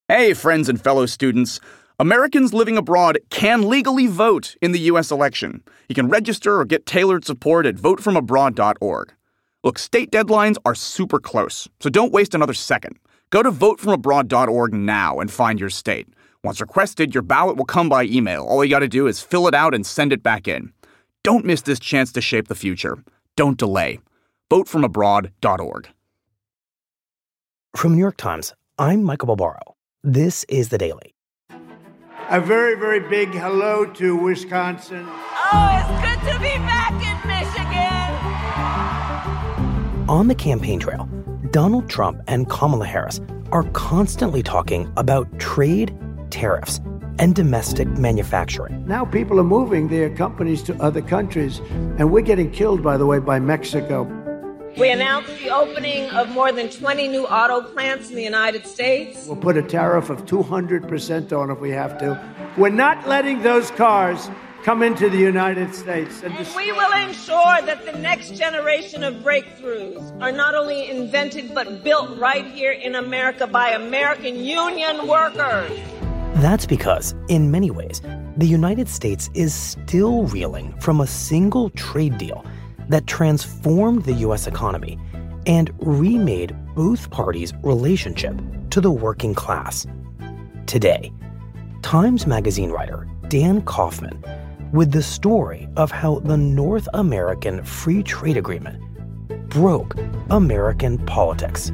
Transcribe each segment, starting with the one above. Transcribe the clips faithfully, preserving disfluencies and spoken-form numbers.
Hey, friends and fellow students. Americans living abroad can legally vote in the U S election. You can register or get tailored support at vote from abroad dot org. Look, state deadlines are super close, so don't waste another second. Go to vote from abroad dot org now and find your state. Once requested, your ballot will come by email. All you gotta do is fill it out and send it back in. Don't miss this chance to shape the future. Don't delay. vote from abroad dot org. From the New York Times, I'm Michael Barbaro. This is The Daily. A very, very big hello to Wisconsin. Oh, it's good to be back in Michigan. On the campaign trail, Donald Trump and Kamala Harris are constantly talking about trade, tariffs, and domestic manufacturing. Now people are moving their companies to other countries, and we're getting killed, by the way, by Mexico. We announced the opening of more than twenty new auto plants in the United States. We'll put a tariff of two hundred percent on if we have to. We're not letting those cars come into the United States. And, and we will ensure that the next generation of breakthroughs are not only invented but built right here in America by American union workers. That's because, in many ways, the United States is still reeling from a single trade deal that transformed the U S economy and remade both parties' relationship to the working class. Today, Times Magazine writer Dan Kaufman with the story of how the North American Free Trade Agreement broke American politics.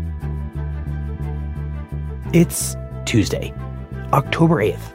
It's Tuesday, October eighth.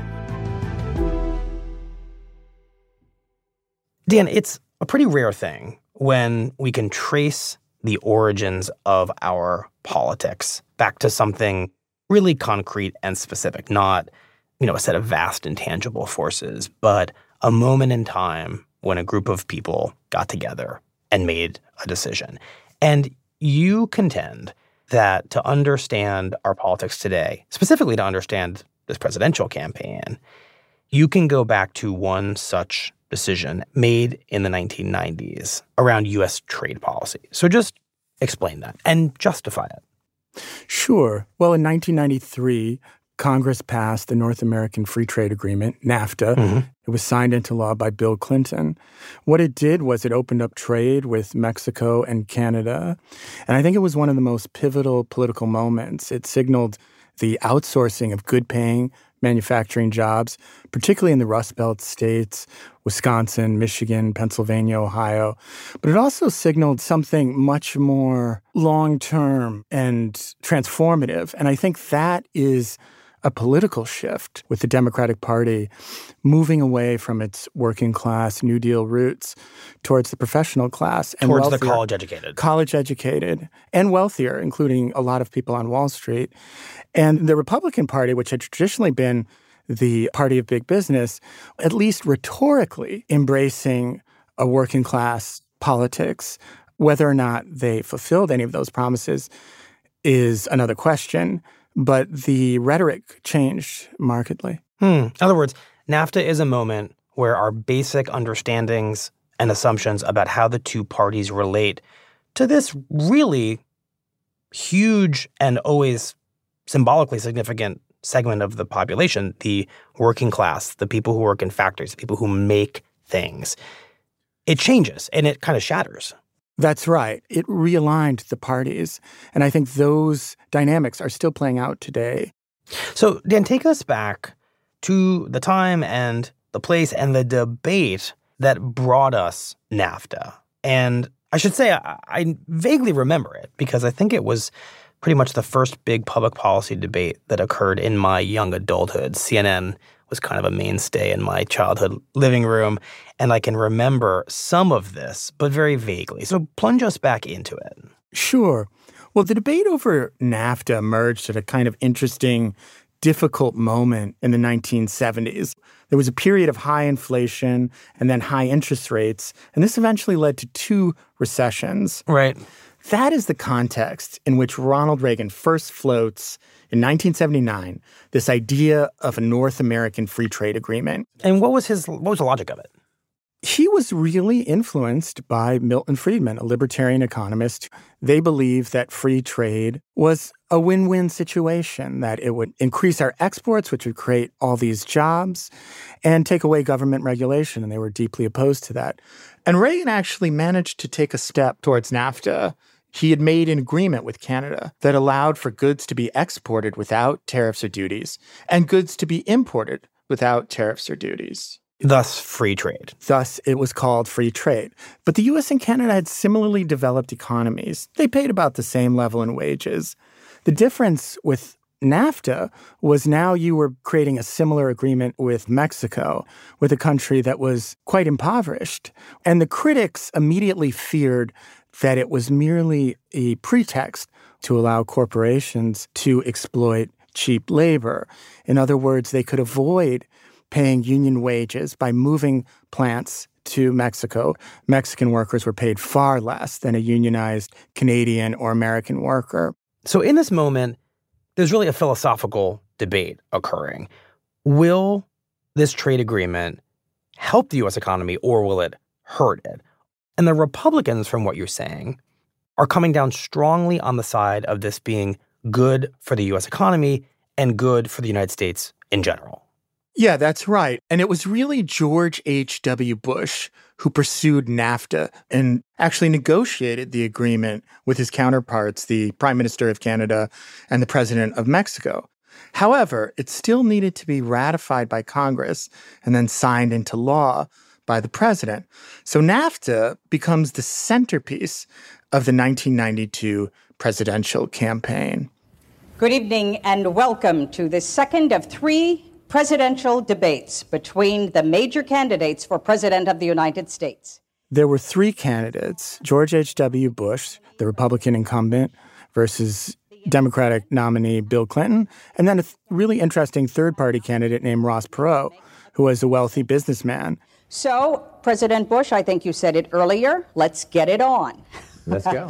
Dan, it's a pretty rare thing when we can trace the origins of our politics back to something really concrete and specific, not, you know, a set of vast intangible forces, but a moment in time when a group of people got together and made a decision. And you contend that to understand our politics today, specifically to understand this presidential campaign, you can go back to one such decision made in the nineteen nineties around U S trade policy. So just explain that and justify it. Sure. Well, in nineteen ninety-three, Congress passed the North American Free Trade Agreement, NAFTA. Mm-hmm. It was signed into law by Bill Clinton. What it did was it opened up trade with Mexico and Canada. And I think it was one of the most pivotal political moments. It signaled the outsourcing of good-paying manufacturing jobs, particularly in the Rust Belt states, Wisconsin, Michigan, Pennsylvania, Ohio. But it also signaled something much more long-term and transformative. And I think that is a political shift with the Democratic Party moving away from its working class New Deal roots towards the professional class. And towards wealthier, the college-educated. College-educated and wealthier, including a lot of people on Wall Street. And the Republican Party, which had traditionally been the party of big business, at least rhetorically embracing a working class politics. Whether or not they fulfilled any of those promises is another question. But the rhetoric changed markedly. Hmm. In other words, NAFTA is a moment where our basic understandings and assumptions about how the two parties relate to this really huge and always symbolically significant segment of the population, the working class, the people who work in factories, the people who make things. It changes and it kind of shatters. That's right. It realigned the parties. And I think those dynamics are still playing out today. So, Dan, take us back to the time and the place and the debate that brought us NAFTA. And I should say I, I vaguely remember it because I think it was pretty much the first big public policy debate that occurred in my young adulthood. C N N was kind of a mainstay in my childhood living room, and I can remember some of this, but very vaguely. So plunge us back into it. Sure. Well, the debate over NAFTA emerged at a kind of interesting, difficult moment in the nineteen seventies. There was a period of high inflation and then high interest rates, and this eventually led to two recessions. Right. That is the context in which Ronald Reagan first floats in nineteen seventy-nine this idea of a North American Free Trade Agreement. And what was his what was the logic of it? he was really influenced by Milton Friedman, a libertarian economist. They believed that free trade was a win-win situation, that it would increase our exports, which would create all these jobs, and take away government regulation, and they were deeply opposed to that. And Reagan actually managed to take a step towards NAFTA. He had made an agreement with Canada that allowed for goods to be exported without tariffs or duties, and goods to be imported without tariffs or duties. Thus, free trade. Thus, it was called free trade. But the U S and Canada had similarly developed economies. They paid about the same level in wages. The difference with NAFTA was now you were creating a similar agreement with Mexico, with a country that was quite impoverished. And the critics immediately feared that it was merely a pretext to allow corporations to exploit cheap labor. In other words, they could avoid paying union wages by moving plants to Mexico. Mexican workers were paid far less than a unionized Canadian or American worker. So in this moment, there's really a philosophical debate occurring. Will this trade agreement help the U S economy or will it hurt it? And the Republicans, from what you're saying, are coming down strongly on the side of this being good for the U S economy and good for the United States in general. Yeah, that's right. And it was really George H W. Bush who pursued NAFTA and actually negotiated the agreement with his counterparts, the Prime Minister of Canada and the President of Mexico. However, it still needed to be ratified by Congress and then signed into law by the president. So NAFTA becomes the centerpiece of the nineteen ninety-two presidential campaign. Good evening and welcome to the second of three presidential debates between the major candidates for President of the United States. There were three candidates, George H W. Bush, the Republican incumbent, versus Democratic nominee Bill Clinton, and then a th- really interesting third-party candidate named Ross Perot, who was a wealthy businessman. So, President Bush, I think you said it earlier, let's get it on. Let's go.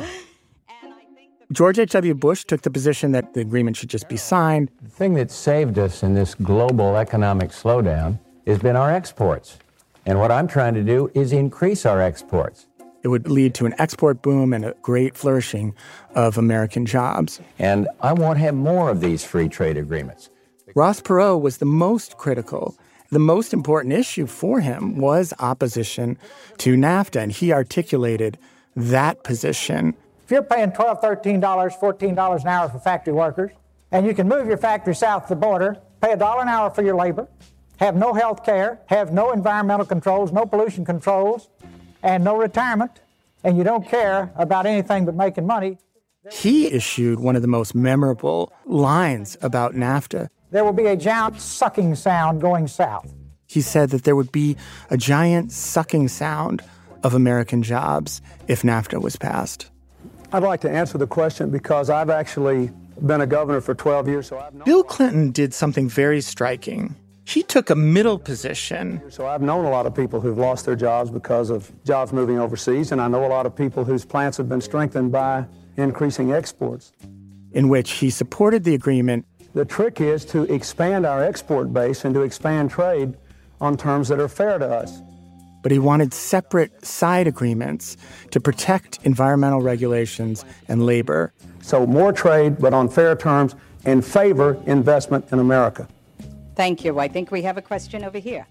George H W. Bush took the position that the agreement should just be signed. The thing that saved us in this global economic slowdown has been our exports. And what I'm trying to do is increase our exports. It would lead to an export boom and a great flourishing of American jobs. And I want to have more of these free trade agreements. Ross Perot was the most critical. The most important issue for him was opposition to NAFTA, and he articulated that position. If you're paying twelve dollars, thirteen dollars, fourteen dollars an hour for factory workers, and you can move your factory south of the border, pay a dollar an hour for your labor, have no health care, have no environmental controls, no pollution controls, and no retirement, and you don't care about anything but making money. He issued one of the most memorable lines about NAFTA. There will be a giant sucking sound going south. He said that there would be a giant sucking sound of American jobs if NAFTA was passed. I'd like to answer the question because I've actually been a governor for twelve years. So I've known Bill Clinton did something very striking. He took a middle position. So I've known a lot of people who've lost their jobs because of jobs moving overseas, and I know a lot of people whose plants have been strengthened by increasing exports. In which he supported the agreement. The trick is to expand our export base and to expand trade on terms that are fair to us. But he wanted separate side agreements to protect environmental regulations and labor. So more trade, but on fair terms, and favor investment in America. Thank you. I think we have a question over here.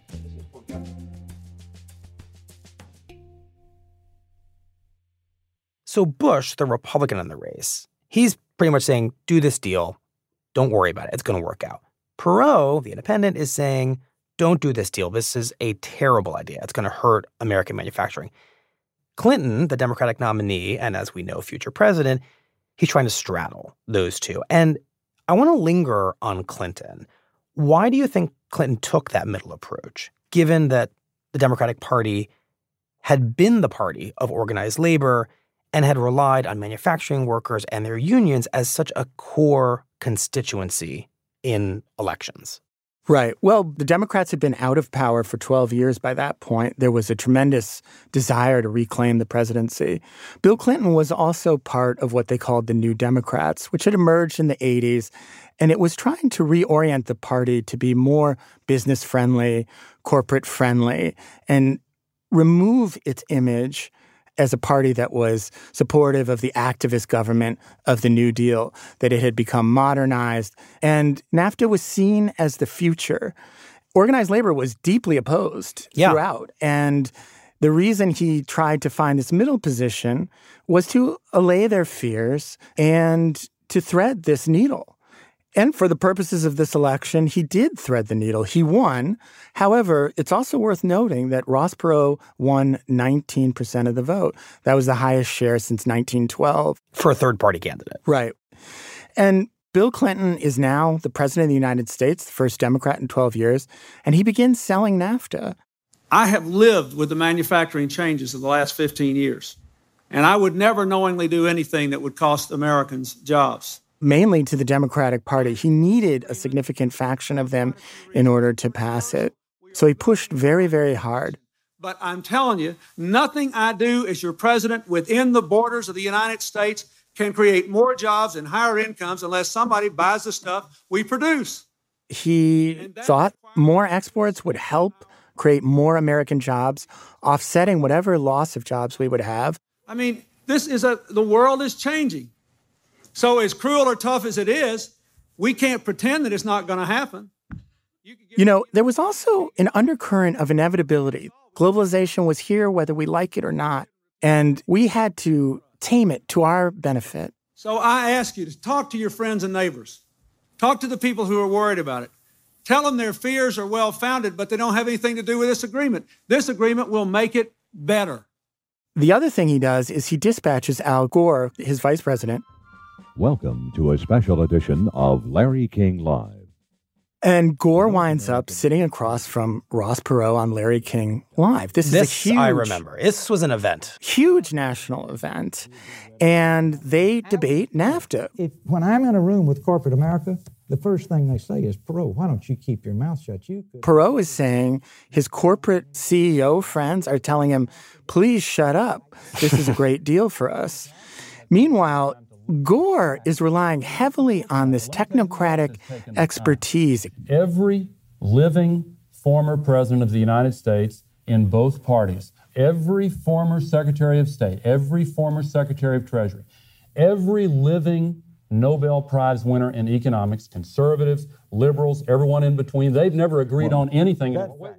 So Bush, the Republican in the race, he's pretty much saying, do this deal. Don't worry about it. It's going to work out. Perot, the independent, is saying, don't do this deal. This is a terrible idea. It's going to hurt American manufacturing. Clinton, the Democratic nominee, and as we know, future president, he's trying to straddle those two. And I want to linger on Clinton. Why do you think Clinton took that middle approach, given that the Democratic Party had been the party of organized labor and had relied on manufacturing workers and their unions as such a core constituency in elections? Right. Well, the Democrats had been out of power for twelve years by that point. There was a tremendous desire to reclaim the presidency. Bill Clinton was also part of what they called the New Democrats, which had emerged in the eighties, and it was trying to reorient the party to be more business-friendly, corporate-friendly. And remove its image as a party that was supportive of the activist government of the New Deal, that it had become modernized. And NAFTA was seen as the future. Organized labor was deeply opposed yeah. throughout. And the reason he tried to find this middle position was to allay their fears and to thread this needle. And for the purposes of this election, he did thread the needle. He won. However, it's also worth noting that Ross Perot won nineteen percent of the vote. That was the highest share since nineteen twelve. For a third-party candidate. Right. And Bill Clinton is now the president of the United States, the first Democrat in twelve years, and he begins selling NAFTA. I have lived with the manufacturing changes of the last fifteen years, and I would never knowingly do anything that would cost Americans jobs. Mainly to the Democratic Party. He needed a significant faction of them in order to pass it. So he pushed very, very hard. But I'm telling you, nothing I do as your president within the borders of the United States can create more jobs and higher incomes unless somebody buys the stuff we produce. He thought more exports would help create more American jobs, offsetting whatever loss of jobs we would have. I mean, this is a, the world is changing. So as cruel or tough as it is, we can't pretend that it's not going to happen. You, you know, there was also an undercurrent of inevitability. Globalization was here whether we like it or not. And we had to tame it to our benefit. So I ask you to talk to your friends and neighbors. Talk to the people who are worried about it. Tell them their fears are well-founded, but they don't have anything to do with this agreement. This agreement will make it better. The other thing he does is he dispatches Al Gore, his vice president. Welcome to a special edition of Larry King Live. And Gore winds up sitting across from Ross Perot on Larry King Live. This, this is a huge... I remember. This was an event. Huge national event. And they debate NAFTA. If, when I'm in a room with corporate America, the first thing they say is, Perot, why don't you keep your mouth shut? You could. Perot is saying his corporate C E O friends are telling him, please shut up. This is a great deal for us. Meanwhile, Gore is relying heavily on this technocratic expertise. Every living former president of the United States in both parties, every former Secretary of State, every former Secretary of Treasury, every living Nobel Prize winner in economics, conservatives, liberals, everyone in between, they've never agreed well, on anything.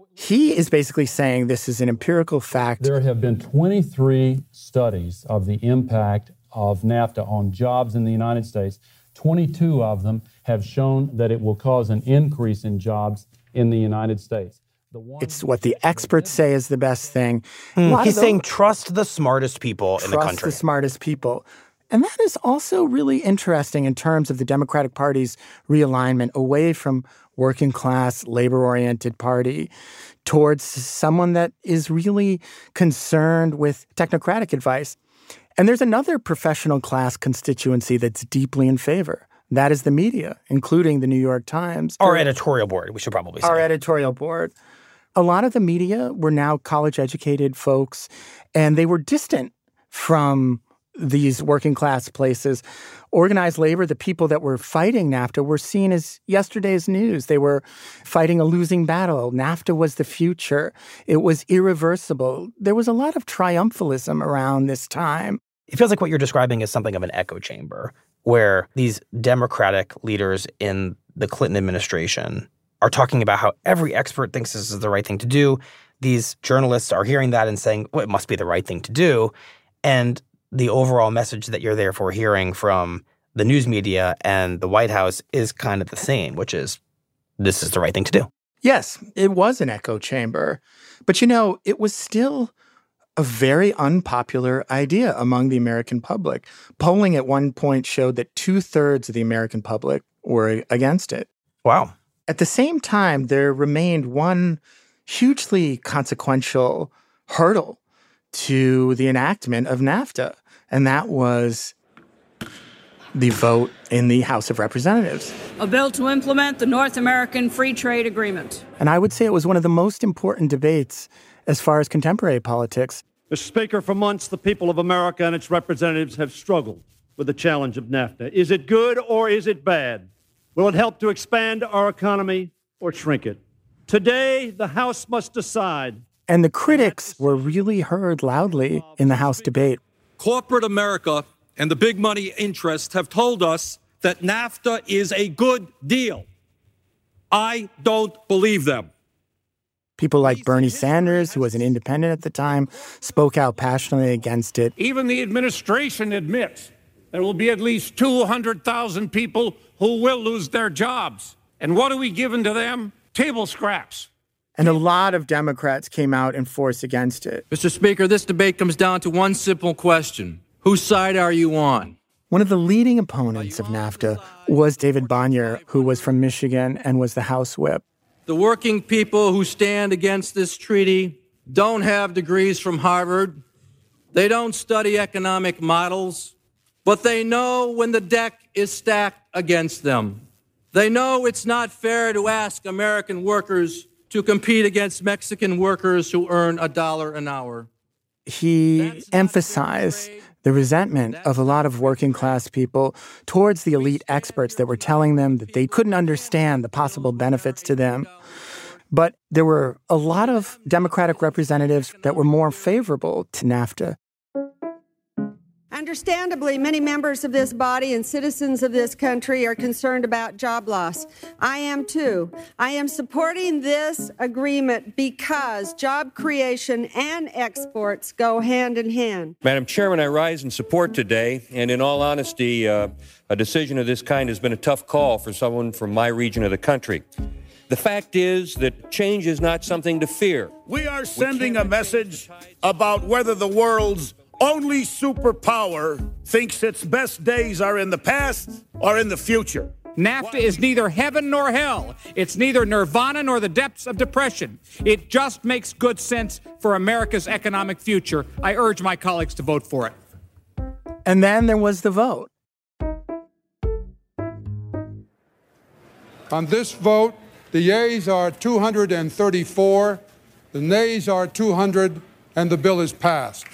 He is basically saying this is an empirical fact. There have been twenty-three studies of the impact of NAFTA on jobs in the United States. twenty-two of them have shown that it will cause an increase in jobs in the United States. It's what the experts say is the best thing. Mm, he's saying trust the smartest people in the country. Trust the smartest people. And that is also really interesting in terms of the Democratic Party's realignment away from working class, labor-oriented party towards someone that is really concerned with technocratic advice. And there's another professional class constituency that's deeply in favor. That is the media, including the New York Times. Our editorial board, we should probably say. Our editorial board. A lot of the media were now college-educated folks, and they were distant from these working class places. Organized labor, the people that were fighting NAFTA, were seen as yesterday's news. They were fighting a losing battle. NAFTA was the future. It was irreversible. There was a lot of triumphalism around this time. It feels like what you're describing is something of an echo chamber, where these Democratic leaders in the Clinton administration are talking about how every expert thinks this is the right thing to do. These journalists are hearing that and saying, well, it must be the right thing to do. And the overall message that you're therefore hearing from the news media and the White House is kind of the same, which is this is the right thing to do. Yes, it was an echo chamber. But, you know, it was still a very unpopular idea among the American public. Polling at one point showed that two-thirds of the American public were against it. Wow. At the same time, there remained one hugely consequential hurdle to the enactment of NAFTA, and that was the vote in the House of Representatives. A bill to implement the North American Free Trade Agreement. And I would say it was one of the most important debates as far as contemporary politics. Mister Speaker, for months, the people of America and its representatives have struggled with the challenge of NAFTA. Is it good or is it bad? Will it help to expand our economy or shrink it? Today, the House must decide And the critics were really heard loudly in the House debate. Corporate America and the big money interests have told us that NAFTA is a good deal. I don't believe them. People like Bernie Sanders, who was an independent at the time, spoke out passionately against it. Even the administration admits there will be at least two hundred thousand people who will lose their jobs. And what are we giving to them? Table scraps. And a lot of Democrats came out in force against it. Mister Speaker, this debate comes down to one simple question. Whose side are you on? One of the leading opponents of NAFTA was David Bonnier, who was from Michigan and was the House whip. The working people who stand against this treaty don't have degrees from Harvard. They don't study economic models, but they know when the deck is stacked against them. They know it's not fair to ask American workers to compete against Mexican workers who earn a dollar an hour. He emphasized the resentment of a lot of working class people towards the elite experts that were telling them that they couldn't understand the possible benefits to them. But there were a lot of Democratic representatives that were more favorable to NAFTA. Understandably, many members of this body and citizens of this country are concerned about job loss. I am too. I am supporting this agreement because job creation and exports go hand in hand. Madam Chairman, I rise in support today, and in all honesty, uh, a decision of this kind has been a tough call for someone from my region of the country. The fact is that change is not something to fear. We are sending a message about whether the world's only superpower thinks its best days are in the past or in the future. NAFTA is neither heaven nor hell. It's neither nirvana nor the depths of depression. It just makes good sense for America's economic future. I urge my colleagues to vote for it. And then there was the vote. On this vote, the yeas are two hundred thirty-four, the nays are two hundred, and the bill is passed.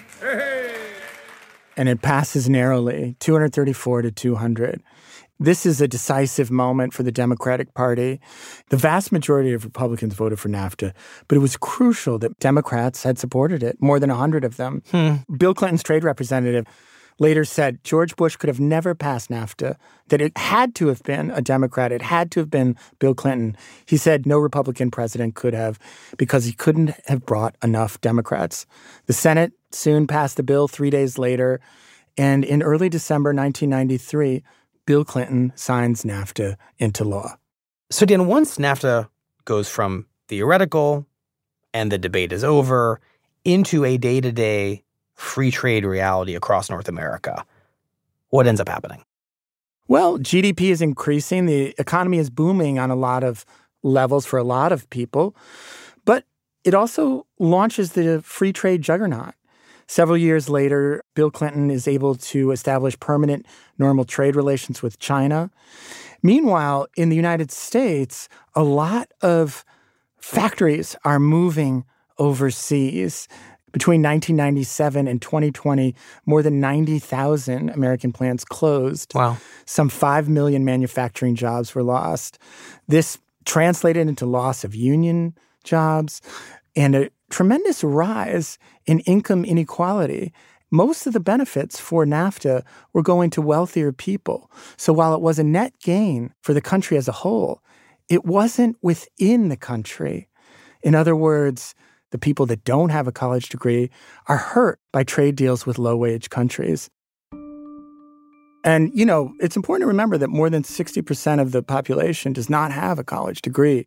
And it passes narrowly, two hundred thirty-four to two hundred. This is a decisive moment for the Democratic Party. The vast majority of Republicans voted for NAFTA, but it was crucial that Democrats had supported it, more than one hundred of them. Hmm. Bill Clinton's trade representative later said George Bush could have never passed NAFTA, that it had to have been a Democrat. It had to have been Bill Clinton. He said no Republican president could have because he couldn't have brought enough Democrats. The Senate soon passed the bill three days later, and in early December nineteen ninety-three, Bill Clinton signs NAFTA into law. So, Dan, once NAFTA goes from theoretical and the debate is over into a day-to-day free trade reality across North America, what ends up happening? Well, G D P is increasing. The economy is booming on a lot of levels for a lot of people. But it also launches the free trade juggernaut. Several years later, Bill Clinton is able to establish permanent normal trade relations with China. Meanwhile, in the United States, a lot of factories are moving overseas. Between nineteen ninety-seven and twenty twenty, more than ninety thousand American plants closed. Wow. Some five million manufacturing jobs were lost. This translated into loss of union jobs and a tremendous rise in income inequality. Most of the benefits for NAFTA were going to wealthier people. So while it was a net gain for the country as a whole, it wasn't within the country. In other words, the people that don't have a college degree are hurt by trade deals with low-wage countries. And, you know, it's important to remember that more than sixty percent of the population does not have a college degree.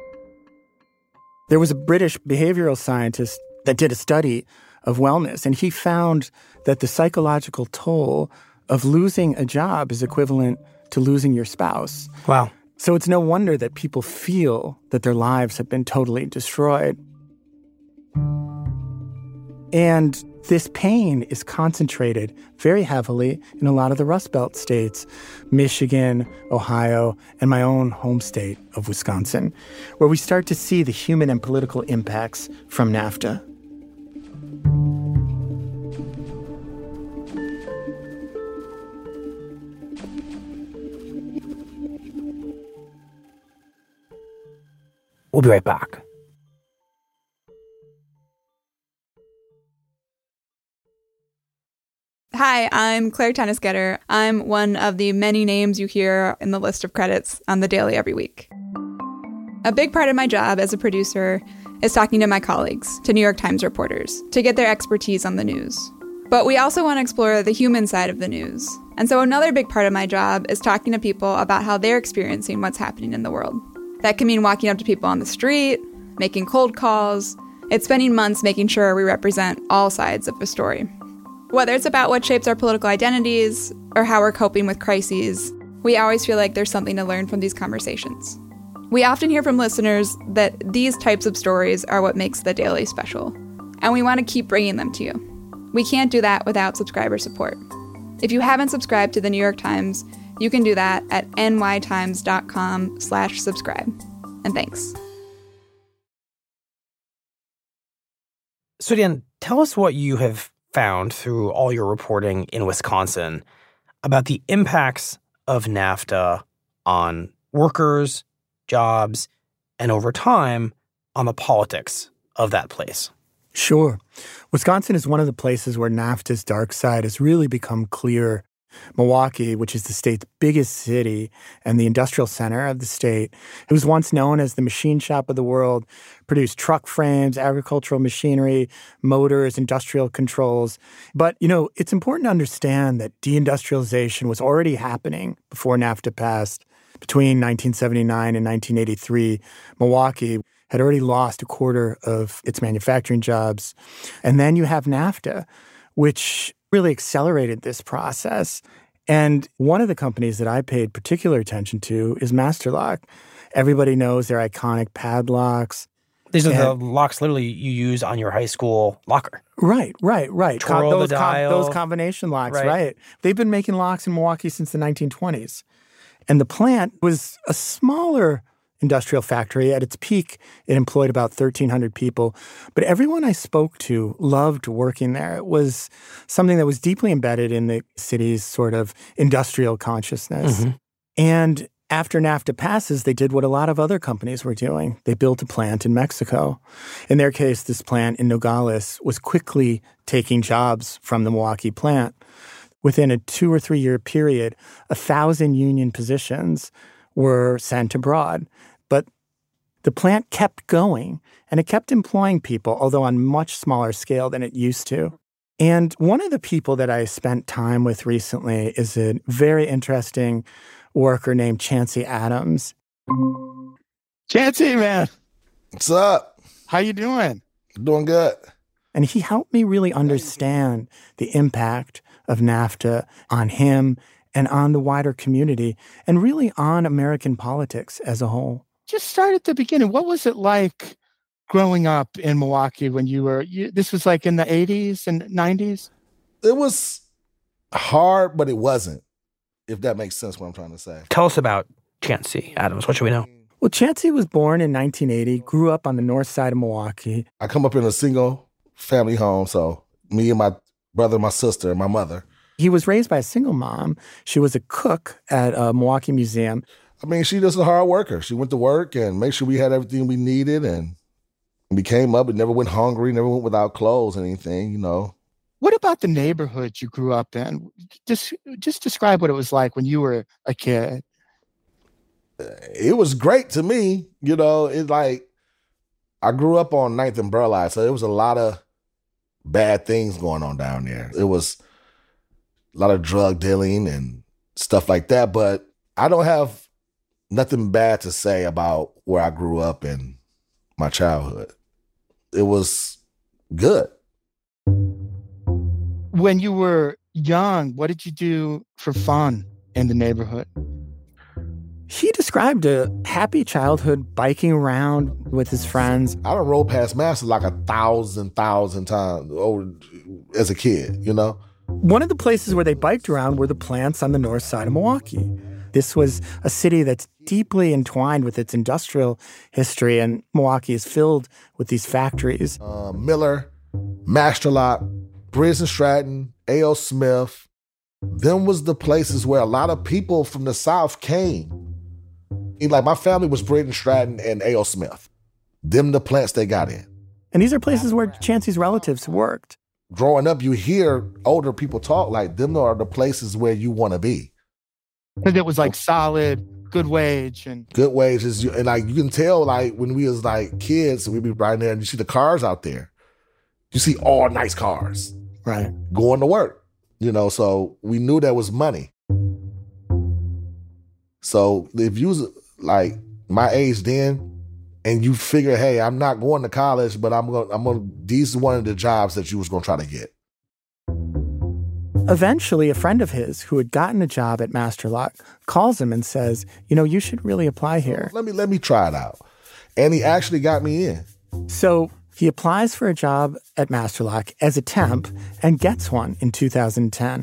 There was a British behavioral scientist that did a study of wellness, and he found that the psychological toll of losing a job is equivalent to losing your spouse. Wow. So it's no wonder that people feel that their lives have been totally destroyed. And this pain is concentrated very heavily in a lot of the Rust Belt states, Michigan, Ohio, and my own home state of Wisconsin, where we start to see the human and political impacts from NAFTA. We'll be right back. Hi, I'm Claire Tennisgetter. I'm one of the many names you hear in the list of credits on The Daily every week. A big part of my job as a producer is talking to my colleagues, to New York Times reporters, to get their expertise on the news. But we also want to explore the human side of the news. And so another big part of my job is talking to people about how they're experiencing what's happening in the world. That can mean walking up to people on the street, making cold calls. It's spending months making sure we represent all sides of the story. Whether it's about what shapes our political identities or how we're coping with crises, we always feel like there's something to learn from these conversations. We often hear from listeners that these types of stories are what makes The Daily special, and we want to keep bringing them to you. We can't do that without subscriber support. If you haven't subscribed to The New York Times, you can do that at nytimes.com slash subscribe. And thanks. Sudian, tell us what you have found through all your reporting in Wisconsin about the impacts of NAFTA on workers, jobs, and over time on the politics of that place. Sure. Wisconsin is one of the places where NAFTA's dark side has really become clear. Milwaukee, which is the state's biggest city and the industrial center of the state, it was once known as the machine shop of the world, produced truck frames, agricultural machinery, motors, industrial controls. But, you know, it's important to understand that deindustrialization was already happening before NAFTA passed. Between nineteen seventy-nine and nineteen eighty-three, Milwaukee had already lost a quarter of its manufacturing jobs. And then you have NAFTA, which really accelerated this process. And one of the companies that I paid particular attention to is Master Lock. Everybody knows their iconic padlocks. These are the locks literally you use on your high school locker. Right, right, right. Twirl Com- those, the dial. Com- those combination locks, right. right. They've been making locks in Milwaukee since the nineteen twenties. And the plant was a smaller industrial factory. At its peak, it employed about thirteen hundred people. But everyone I spoke to loved working there. It was something that was deeply embedded in the city's sort of industrial consciousness. Mm-hmm. And after NAFTA passes, they did what a lot of other companies were doing. They built a plant in Mexico. In their case, this plant in Nogales was quickly taking jobs from the Milwaukee plant. Within a two or three year period, a thousand union positions were sent abroad. But the plant kept going, and it kept employing people, although on much smaller scale than it used to. And one of the people that I spent time with recently is a very interesting worker named Chancey Adams. Chancey, man. What's up? How you doing? Doing good. And he helped me really understand the impact of NAFTA on him and on the wider community, and really on American politics as a whole. Just start at the beginning. What was it like growing up in Milwaukee when you were, you, this was like in the eighties and nineties? It was hard, but it wasn't, if that makes sense what I'm trying to say. Tell us about Chancey Adams. What should we know? Well, Chancey was born in nineteen eighty, grew up on the north side of Milwaukee. I come up in a single family home, so me and my brother, my sister, and my mother. He was raised by a single mom. She was a cook at a Milwaukee museum. I mean, she just a hard worker. She went to work and made sure we had everything we needed, and we came up and never went hungry, never went without clothes or anything, you know. What about the neighborhood you grew up in? Just, just describe what it was like when you were a kid. It was great to me, you know. It's like, I grew up on ninth and Burleigh, so there was a lot of bad things going on down there. It was a lot of drug dealing and stuff like that, but I don't have nothing bad to say about where I grew up in my childhood. It was good. When you were young, what did you do for fun in the neighborhood? He described a happy childhood, biking around with his friends. I done rode past Master like a thousand, thousand times over as a kid, you know? One of the places where they biked around were the plants on the north side of Milwaukee. This was a city that's deeply entwined with its industrial history, and Milwaukee is filled with these factories. Uh, Miller, Master Lock, Briggs and Stratton, A O. Smith. Them was the places where a lot of people from the South came. Like, my family was Briggs and Stratton and A O. Smith. Them the plants they got in. And these are places where Chancey's relatives worked. growing up, you hear older people talk like them are the places where you want to be. Because it was like solid, good wage and good wages, and like you can tell, like when we was like kids, we'd be riding there and you see the cars out there. You see all nice cars, right, going to work. You know, so we knew there was money. So if you was like my age then, and you figure, hey, I'm not going to college, but I'm going, I'm going. These are one of the jobs that you was going to try to get. Eventually, a friend of his who had gotten a job at Master Lock calls him and says, "You know, you should really apply here. Let me let me try it out." And he actually got me in. So he applies for a job at Master Lock as a temp and gets one in two thousand ten.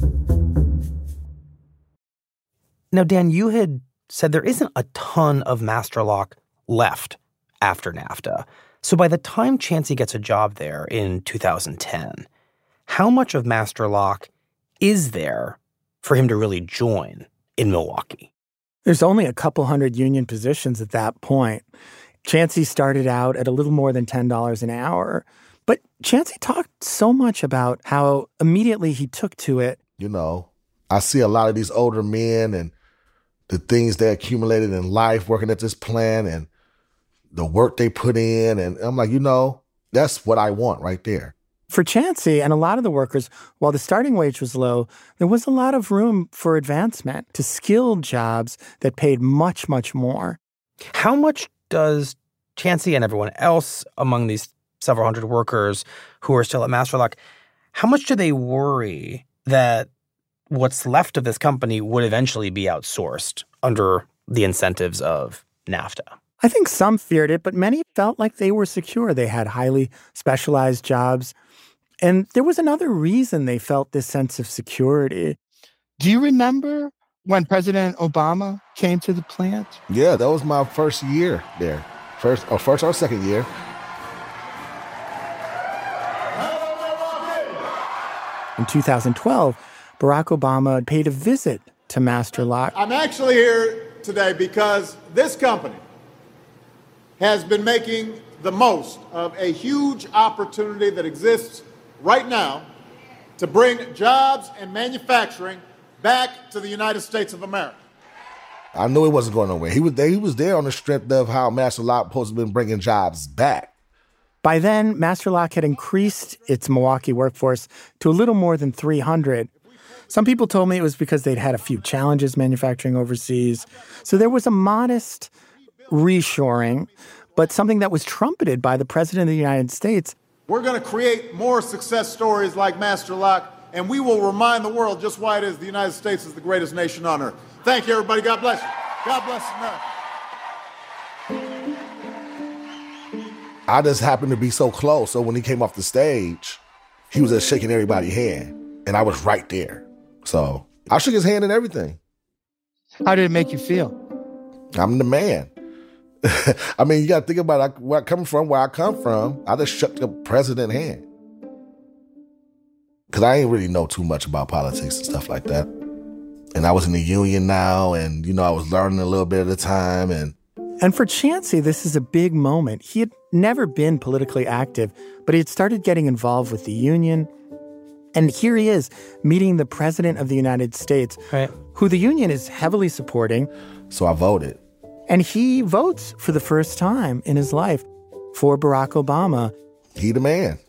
Now, Dan, you had said there isn't a ton of Master Lock left after NAFTA. So by the time Chancey gets a job there in two thousand ten, how much of Master Lock is there for him to really join in Milwaukee? There's only a couple hundred union positions at that point. Chancey started out at a little more than ten dollars an hour. But Chancey talked so much about how immediately he took to it. You know, I see a lot of these older men and the things they accumulated in life working at this plant and the work they put in. And I'm like, you know, that's what I want right there. For Chancey and a lot of the workers, while the starting wage was low, there was a lot of room for advancement to skilled jobs that paid much, much more. How much does Chancey and everyone else among these several hundred workers who are still at Master Lock, how much do they worry that what's left of this company would eventually be outsourced under the incentives of NAFTA? I think some feared it, but many felt like they were secure. They had highly specialized jobs. And there was another reason they felt this sense of security. Do you remember when President Obama came to the plant? Yeah, that was my first year there. First or first or second year. In two thousand twelve, Barack Obama paid a visit to Master Lock. I'm actually here today because this company has been making the most of a huge opportunity that exists right now to bring jobs and manufacturing back to the United States of America. I knew it wasn't going nowhere. He was there, he was there on the strength of how Master Lock supposed to have been bringing jobs back. By then, Master Lock had increased its Milwaukee workforce to a little more than three hundred. Some people told me it was because they'd had a few challenges manufacturing overseas. So there was a modest reshoring, but something that was trumpeted by the President of the United States. We're going to create more success stories like Master Lock, and we will remind the world just why it is the United States is the greatest nation on earth. Thank you, everybody. God bless you. God bless America. I just happened to be so close. So when he came off the stage, he was just shaking everybody's hand, and I was right there. So I shook his hand and everything. How did it make you feel? I'm the man. I mean, you got to think about where I come from, where I come from. I just shook the president's hand. Because I ain't really know too much about politics and stuff like that. And I was in the union now, and, you know, I was learning a little bit at a time. And And for Chancey, this is a big moment. He had never been politically active, but he had started getting involved with the union. And here he is, meeting the President of the United States, right, who the union is heavily supporting. So I voted. And he votes for the first time in his life for Barack Obama. He the man.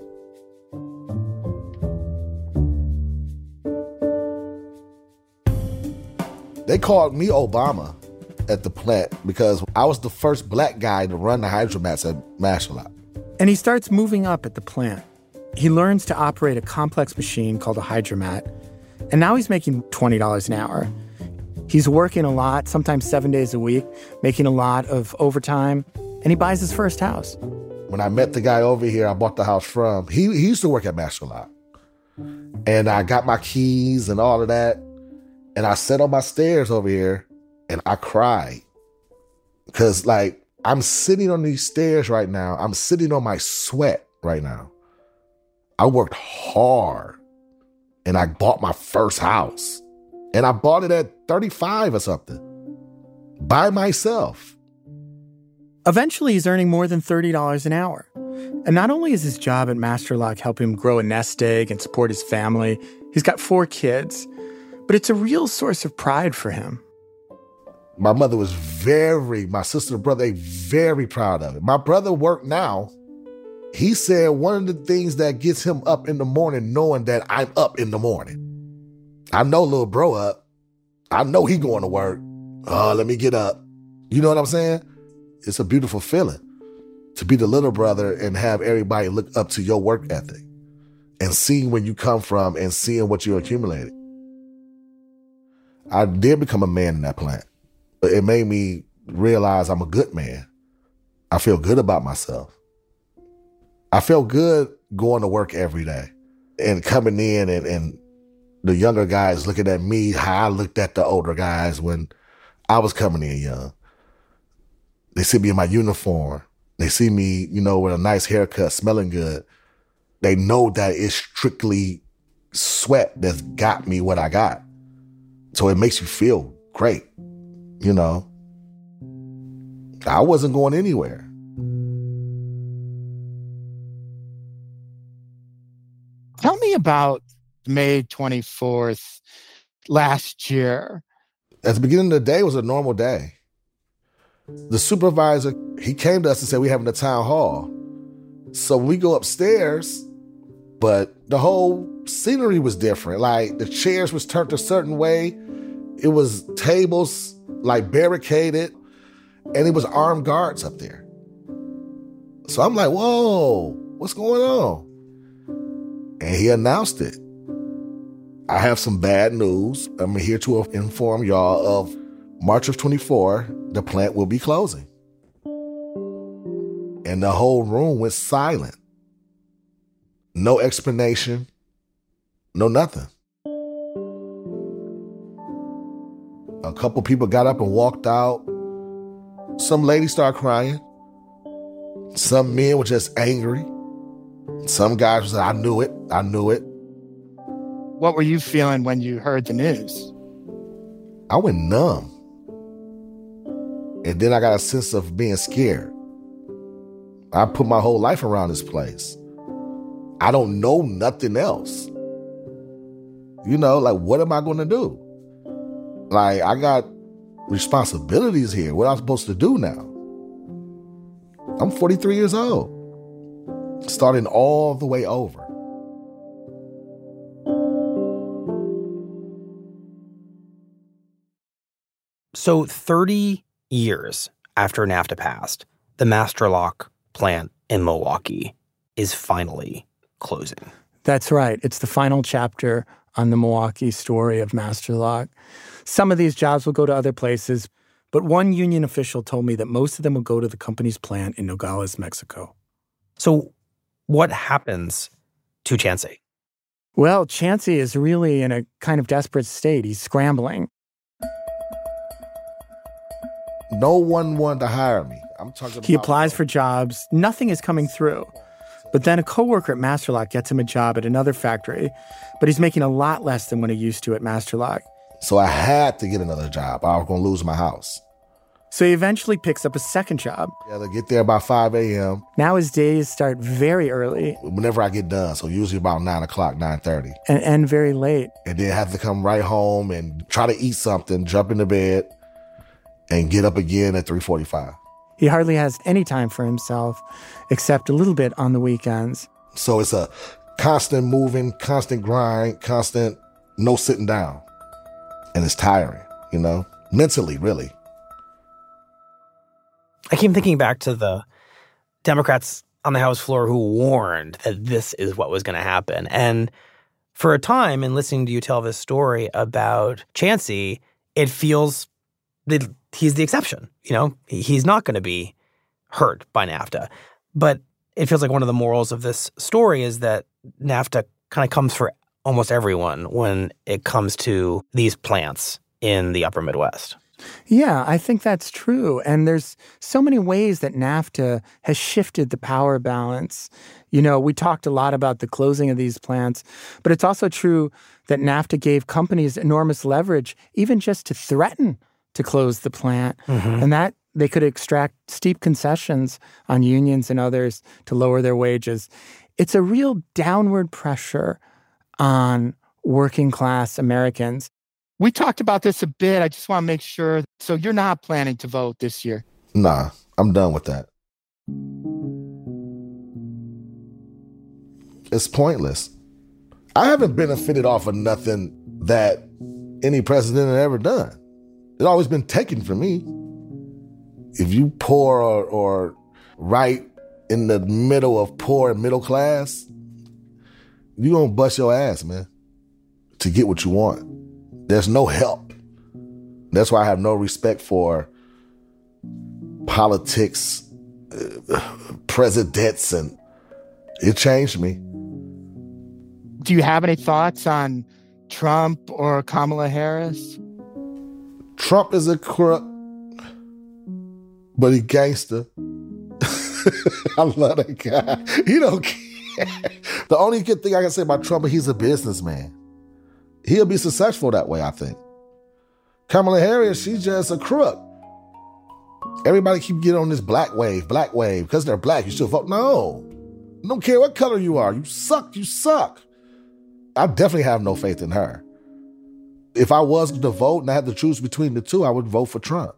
They called me Obama at the plant because I was the first black guy to run the hydromats at Master Lock. And he starts moving up at the plant. He learns to operate a complex machine called a hydromat. And now he's making twenty dollars an hour. He's working a lot, sometimes seven days a week, making a lot of overtime, and he buys his first house. When I met the guy over here I bought the house from, he, he used to work at Master Lock. And I got my keys and all of that, and I sat on my stairs over here, and I cried. Because, like, I'm sitting on these stairs right now. I'm sitting on my sweat right now. I worked hard, and I bought my first house. And I bought it at thirty-five or something, by myself. Eventually, he's earning more than thirty dollars an hour. And not only is his job at Masterlock helping him grow a nest egg and support his family, he's got four kids, but it's a real source of pride for him. My mother was very, my sister and brother, they very proud of it. My brother worked now. He said one of the things that gets him up in the morning knowing that I'm up in the morning. I know little bro up. I know he going to work. Oh, let me get up. You know what I'm saying? It's a beautiful feeling to be the little brother and have everybody look up to your work ethic and seeing where you come from and seeing what you accumulated. I did become a man in that plant. But it made me realize I'm a good man. I feel good about myself. I feel good going to work every day and coming in and, and the younger guys looking at me how I looked at the older guys when I was coming in young. They see me in my uniform. They see me, you know, with a nice haircut, smelling good. They know that it's strictly sweat that's got me what I got. So it makes you feel great. You know, I wasn't going anywhere. Tell me about May twenty-fourth last year. At the beginning of the day, it was a normal day. The supervisor, he came to us and said, we're having a town hall. So we go upstairs, but the whole scenery was different. Like the chairs was turned a certain way. It was tables like barricaded, and it was armed guards up there. So I'm like, whoa, what's going on? And he announced it. I have some bad news. I'm here to inform y'all of March of twenty-four, the plant will be closing. And the whole room went silent. No explanation, no nothing. A couple people got up and walked out. Some ladies started crying. Some men were just angry. Some guys was like, I knew it. I knew it. What were you feeling when you heard the news? I went numb. And then I got a sense of being scared. I put my whole life around this place. I don't know nothing else. You know, like, what am I going to do? Like, I got responsibilities here. What am I supposed to do now? I'm forty-three years old. Starting all the way over. So thirty years after NAFTA passed, the Masterlock plant in Milwaukee is finally closing. That's right. It's the final chapter on the Milwaukee story of Masterlock. Some of these jobs will go to other places, but one union official told me that most of them will go to the company's plant in Nogales, Mexico. So what happens to Chancey? Well, Chancey is really in a kind of desperate state. He's scrambling. No one wanted to hire me. I'm talking about He applies for jobs. Nothing is coming through. But then a coworker at Masterlock gets him a job at another factory, but he's making a lot less than what he used to at Masterlock. So I had to get another job. I was going to lose my house. So he eventually picks up a second job. Yeah, they get there by five a.m. Now his days start very early. Whenever I get done, so usually about nine o'clock, nine thirty. And end very late. And then have to come right home and try to eat something, jump into bed, and get up again at three forty-five. He hardly has any time for himself, except a little bit on the weekends. So it's a constant moving, constant grind, constant no sitting down. And it's tiring, you know, mentally, really. I keep thinking back to the Democrats on the House floor who warned that this is what was going to happen. And for a time, in listening to you tell this story about Chancey, it feels that he's the exception. You know, he's not going to be hurt by NAFTA. But it feels like one of the morals of this story is that NAFTA kind of comes for almost everyone when it comes to these plants in the upper Midwest. Yeah, I think that's true. And there's so many ways that NAFTA has shifted the power balance. You know, we talked a lot about the closing of these plants, but it's also true that NAFTA gave companies enormous leverage, even just to threaten to close the plant. Mm-hmm. And that They could extract steep concessions on unions and others to lower their wages. It's a real downward pressure on working class Americans. We talked about this a bit. I just want to make sure. So you're not planning to vote this year? Nah, I'm done with that. It's pointless. I haven't benefited off of nothing that any president had ever done. It's always been taken from me. If you poor or, or right in the middle of poor and middle class, you're going to bust your ass, man, to get what you want. There's no help. That's why I have no respect for politics, uh, presidents, and it changed me. Do you have any thoughts on Trump or Kamala Harris? Trump is a crook, but he gangster. I love that guy. He don't care. The only good thing I can say about Trump is he's a businessman. He'll be successful that way, I think. Kamala Harris, she's just a crook. Everybody keep getting on this black wave, black wave. Because they're black, you should vote. No. I don't care what color you are. You suck, you suck. I definitely have no faith in her. If I was to vote and I had to choose between the two, I would vote for Trump.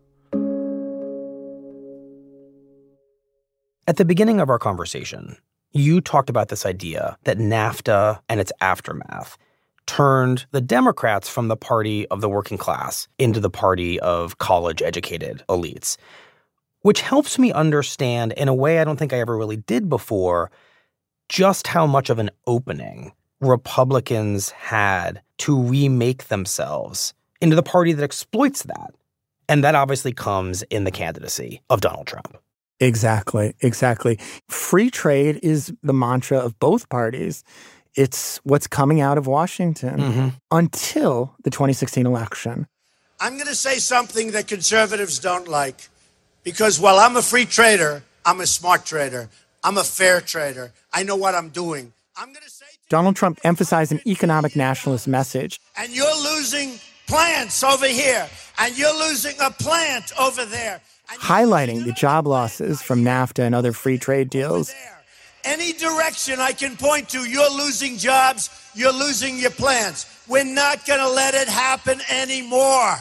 At the beginning of our conversation, you talked about this idea that NAFTA and its aftermath turned the Democrats from the party of the working class into the party of college-educated elites, which helps me understand, in a way I don't think I ever really did before, just how much of an opening Republicans had to remake themselves into the party that exploits that. And that obviously comes in the candidacy of Donald Trump. Exactly, exactly. Free trade is the mantra of both parties. It's what's coming out of Washington mm-hmm. until the twenty sixteen election. I'm going to say something that conservatives don't like, because while I'm a free trader, I'm a smart trader. I'm a fair trader. I know what I'm doing. I'm going to say Donald Trump emphasized an economic nationalist message. And you're losing plants over here, and you're losing a plant over there. Highlighting the job losses from NAFTA and other free trade deals. Any direction I can point to, you're losing jobs, you're losing your plants. We're not going to let it happen anymore.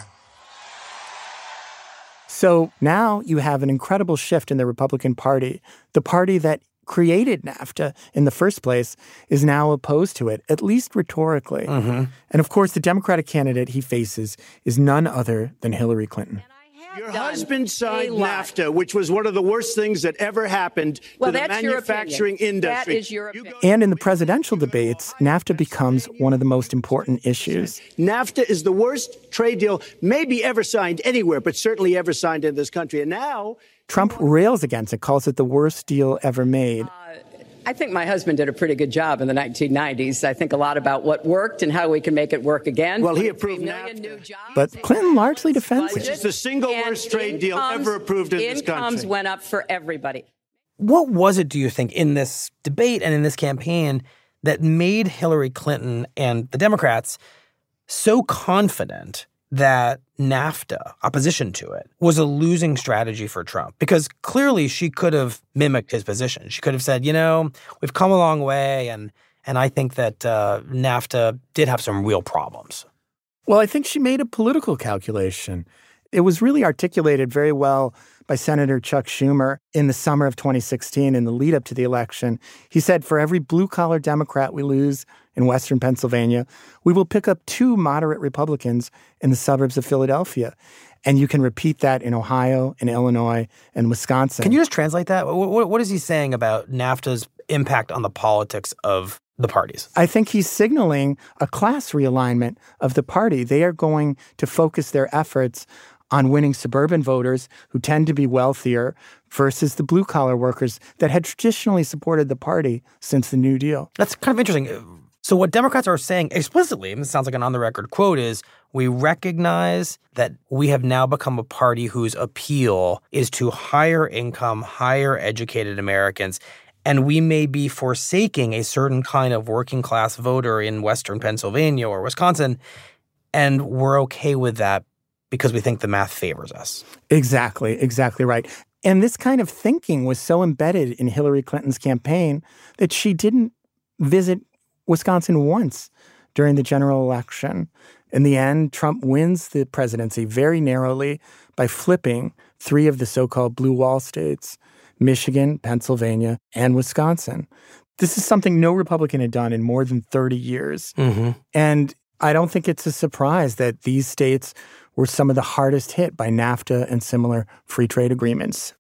So now you have an incredible shift in the Republican Party. The party that created NAFTA in the first place is now opposed to it, at least rhetorically. Mm-hmm. And of course, the Democratic candidate he faces is none other than Hillary Clinton. Your husband signed NAFTA, which was one of the worst things that ever happened well, to the manufacturing industry. That is your opinion. And in the presidential debates, NAFTA becomes one of the most important issues. NAFTA is the worst trade deal maybe ever signed anywhere, but certainly ever signed in this country. And now Trump rails against it, calls it the worst deal ever made. Uh, I think my husband did a pretty good job in the nineteen nineties. I think a lot about what worked and how we can make it work again. Well, he approved NAFTA. But Clinton largely defends Which it. is the single worst trade deal ever approved in this country. Incomes went up for everybody. What was it, do you think, in this debate and in this campaign that made Hillary Clinton and the Democrats so confident that NAFTA, opposition to it, was a losing strategy for Trump? Because clearly she could have mimicked his position. She could have said, you know, we've come a long way, and and I think that uh, NAFTA did have some real problems. Well, I think she made a political calculation. It was really articulated very well by Senator Chuck Schumer in the summer of twenty sixteen in the lead up to the election. He said, for every blue-collar Democrat we lose in Western Pennsylvania, we will pick up two moderate Republicans in the suburbs of Philadelphia. And you can repeat that in Ohio, in Illinois, and Wisconsin. Can you just translate that? What, what is he saying about NAFTA's impact on the politics of the parties? I think he's signaling a class realignment of the party. They are going to focus their efforts on winning suburban voters who tend to be wealthier versus the blue-collar workers that had traditionally supported the party since the New Deal. That's kind of interesting. So what Democrats are saying explicitly, and this sounds like an on-the-record quote, is we recognize that we have now become a party whose appeal is to higher income, higher educated Americans, and we may be forsaking a certain kind of working class voter in Western Pennsylvania or Wisconsin, and we're okay with that because we think the math favors us. Exactly, exactly right. And this kind of thinking was so embedded in Hillary Clinton's campaign that she didn't visit Wisconsin once during the general election. In the end, Trump wins the presidency very narrowly by flipping three of the so-called blue wall states, Michigan, Pennsylvania, and Wisconsin. This is something no Republican had done in more than thirty years. Mm-hmm. And I don't think it's a surprise that these states were some of the hardest hit by NAFTA and similar free trade agreements.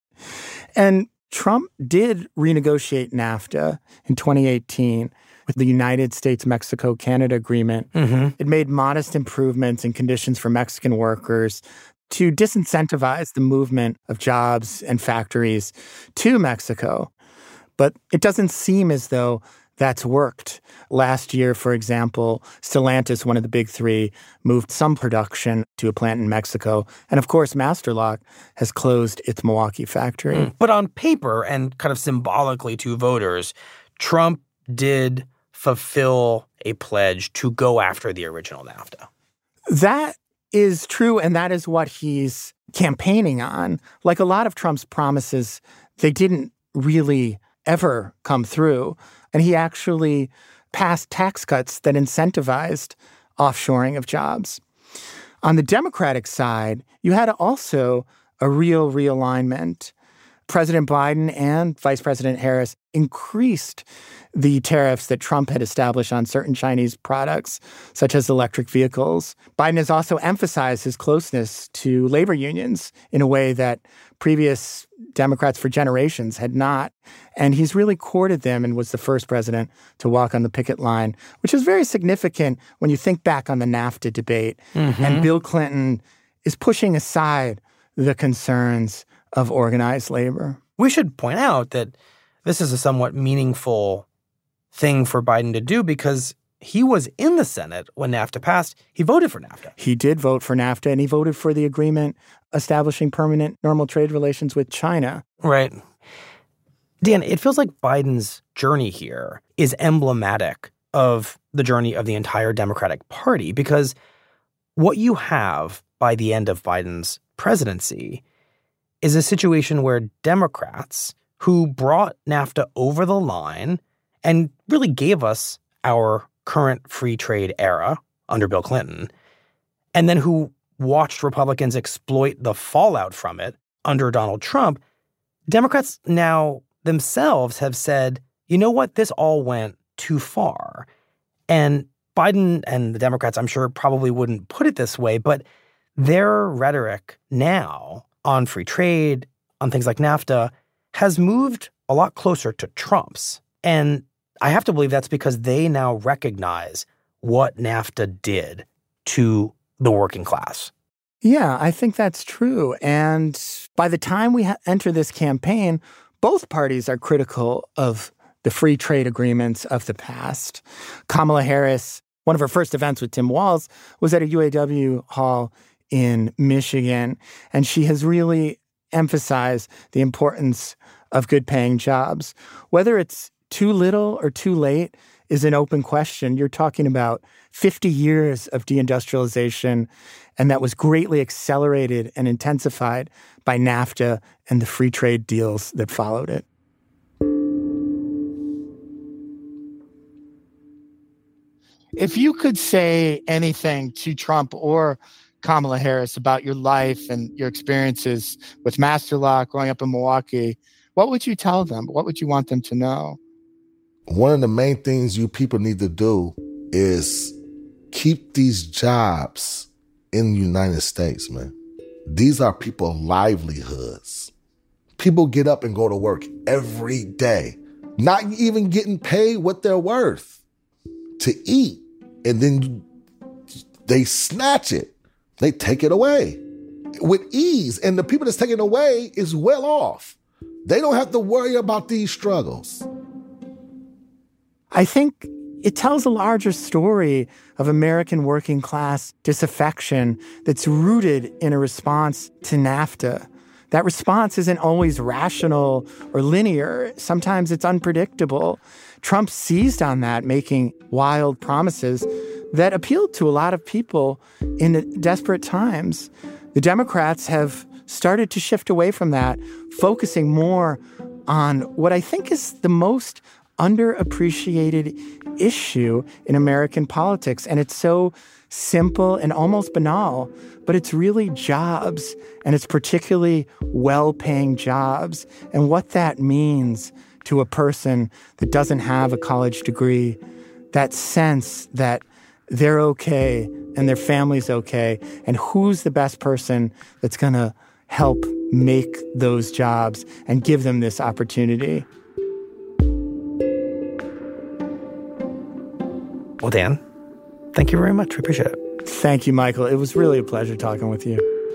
And Trump did renegotiate NAFTA in twenty eighteen with the United States-Mexico-Canada agreement. Mm-hmm. It made modest improvements in conditions for Mexican workers to disincentivize the movement of jobs and factories to Mexico. But it doesn't seem as though that's worked. Last year, for example, Stellantis, one of the big three, moved some production to a plant in Mexico. And of course, Master Lock has closed its Milwaukee factory. Mm. But on paper and kind of symbolically to voters, Trump did fulfill a pledge to go after the original NAFTA. That is true, and that is what he's campaigning on. Like a lot of Trump's promises, they didn't really ever come through. And he actually passed tax cuts that incentivized offshoring of jobs. On the Democratic side, you had also a real realignment. President Biden and Vice President Harris increased the tariffs that Trump had established on certain Chinese products, such as electric vehicles. Biden has also emphasized his closeness to labor unions in a way that previous Democrats for generations had not. And he's really courted them and was the first president to walk on the picket line, which is very significant when you think back on the NAFTA debate. Mm-hmm. And Bill Clinton is pushing aside the concerns of organized labor. We should point out that this is a somewhat meaningful thing for Biden to do because he was in the Senate when NAFTA passed. He voted for NAFTA. He did vote for NAFTA, and he voted for the agreement establishing permanent normal trade relations with China. Right. Dan, it feels like Biden's journey here is emblematic of the journey of the entire Democratic Party because what you have by the end of Biden's presidency is a situation where Democrats who brought NAFTA over the line and really gave us our current free trade era under Bill Clinton, and then who watched Republicans exploit the fallout from it under Donald Trump, Democrats now themselves have said, you know what, this all went too far. And Biden and the Democrats, I'm sure, probably wouldn't put it this way, but their rhetoric now on free trade, on things like NAFTA, has moved a lot closer to Trump's. And I have to believe that's because they now recognize what NAFTA did to the working class. Yeah, I think that's true. And by the time we ha- enter this campaign, both parties are critical of the free trade agreements of the past. Kamala Harris, one of her first events with Tim Walz was at a U A W hall in Michigan, and she has really emphasized the importance of good-paying jobs. Whether it's too little or too late is an open question. You're talking about fifty years of deindustrialization, and that was greatly accelerated and intensified by NAFTA and the free trade deals that followed it. If you could say anything to Trump or Kamala Harris about your life and your experiences with Master Lock, growing up in Milwaukee, what would you tell them? What would you want them to know? One of the main things you people need to do is keep these jobs in the United States, man. These are people's livelihoods. People get up and go to work every day, not even getting paid what they're worth to eat. And then they snatch it. They take it away with ease. And the people that's taking it away is well off. They don't have to worry about these struggles. I think it tells a larger story of American working class disaffection that's rooted in a response to NAFTA. That response isn't always rational or linear. Sometimes it's unpredictable. Trump seized on that, making wild promises that appealed to a lot of people in desperate times. The Democrats have started to shift away from that, focusing more on what I think is the most underappreciated issue in American politics. And it's so simple and almost banal, but it's really jobs, and it's particularly well-paying jobs, and what that means to a person that doesn't have a college degree, that sense that they're okay and their family's okay, and who's the best person that's going to help make those jobs and give them this opportunity. Well, Dan, thank you very much. We appreciate it. Thank you, Michael. It was really a pleasure talking with you.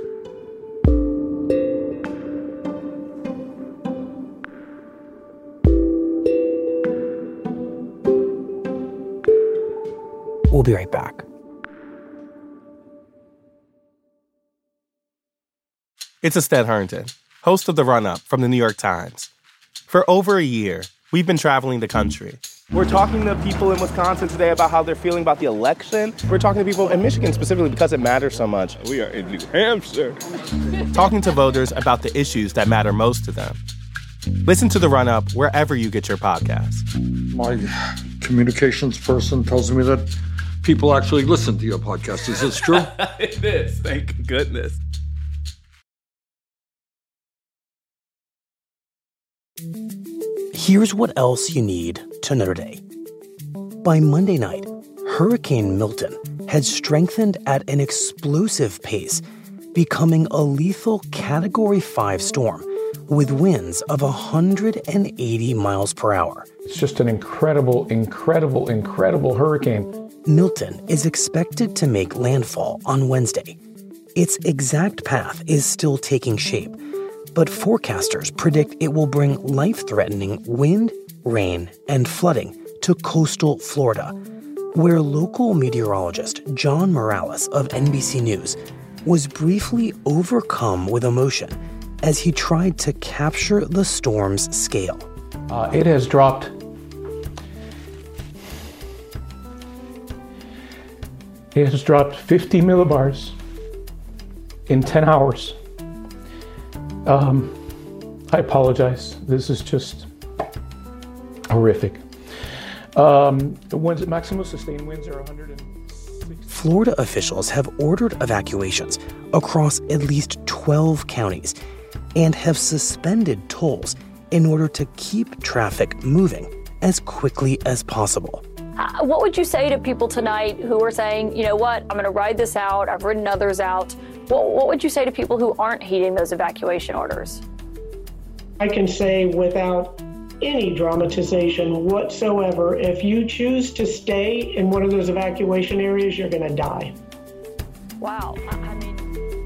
We'll be right back. It's Ested Herndon, host of The Run-Up from the New York Times. For over a year, we've been traveling the country. We're talking to people in Wisconsin today about how they're feeling about the election. We're talking to people in Michigan specifically because it matters so much. We are in New Hampshire. Talking to voters about the issues that matter most to them. Listen to The Run-Up wherever you get your podcasts. My communications person tells me that people actually listen to your podcast. Is this true? It is, thank goodness. Here's what else you need to know today. By Monday night, Hurricane Milton had strengthened at an explosive pace, becoming a lethal Category five storm with winds of one hundred eighty miles per hour. It's just an incredible, incredible, incredible hurricane. Milton is expected to make landfall on Wednesday. Its exact path is still taking shape, but forecasters predict it will bring life-threatening wind, rain, and flooding to coastal Florida, where local meteorologist John Morales of N B C News was briefly overcome with emotion as he tried to capture the storm's scale. Uh, it has dropped It has dropped fifty millibars in ten hours. Um, I apologize. This is just horrific. Um, the winds, maximum sustained winds are one hundred sixty. Florida officials have ordered evacuations across at least twelve counties and have suspended tolls in order to keep traffic moving as quickly as possible. Uh, what would you say to people tonight who are saying, you know what, I'm going to ride this out, I've ridden others out. What, what would you say to people who aren't heeding those evacuation orders? I can say without any dramatization whatsoever, if you choose to stay in one of those evacuation areas, you're going to die. Wow. I, I mean...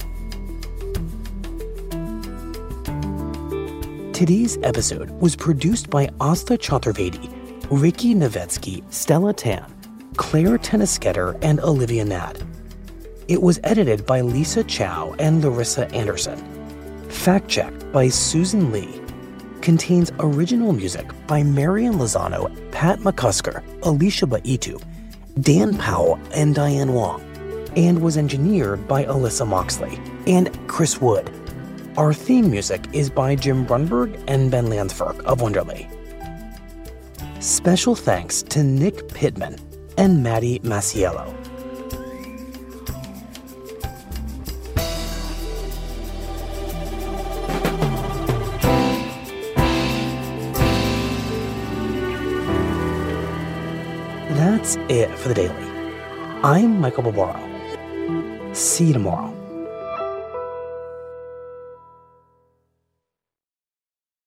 Today's episode was produced by Asta Chaturvedi, Ricky Novetsky, Stella Tan, Claire Tennisketter, and Olivia Nadd. It was edited by Lisa Chow and Larissa Anderson. Fact-checked by Susan Lee. Contains original music by Marian Lozano, Pat McCusker, Alicia Baitu, Dan Powell, and Diane Wong. And was engineered by Alyssa Moxley and Chris Wood. Our theme music is by Jim Brunberg and Ben Landsberg of Wonderly. Special thanks to Nick Pittman and Maddie Masiello. That's it for the Daily. I'm Michael Barbaro. See you tomorrow.